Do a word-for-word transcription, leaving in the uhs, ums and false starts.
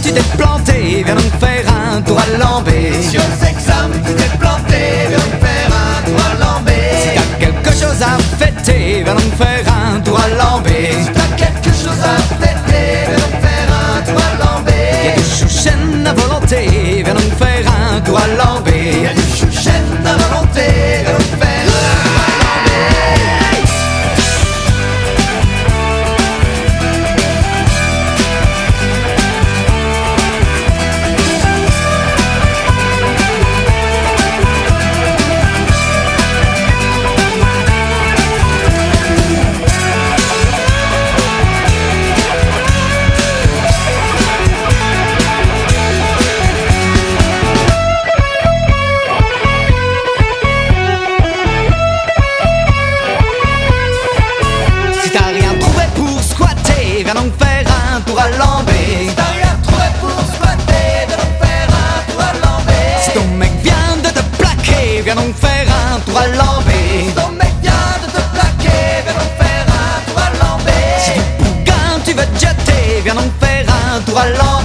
tu t'es planté, viens donc faire un tour à Lambé. Si on s'exame, tu t'es planté, viens donc faire un tour à Lambé. Si t'as quelque chose à fêter, viens donc faire un tour à Lambé. Si t'as quelque chose à fêter, viens donc faire un tour à Lambé. Y'a du chouchen à volonté, viens donc faire un tour à Lambé. Y'a du chouchen à volonté, viens donc faire un tour à Lambé. Si t'as rien trouvé pour squatter, viens donc faire un tour à Lambé. Si t'as rien trouvé pour squatter, viens donc faire un tour à Lambé. Si ton mec vient de te plaquer, viens donc faire un tour à Lambé. Si ton mec vient de te plaquer, viens donc faire un tour à Lambé. Si du bouquin tu veux te jeter, viens donc faire un tour à Lambé.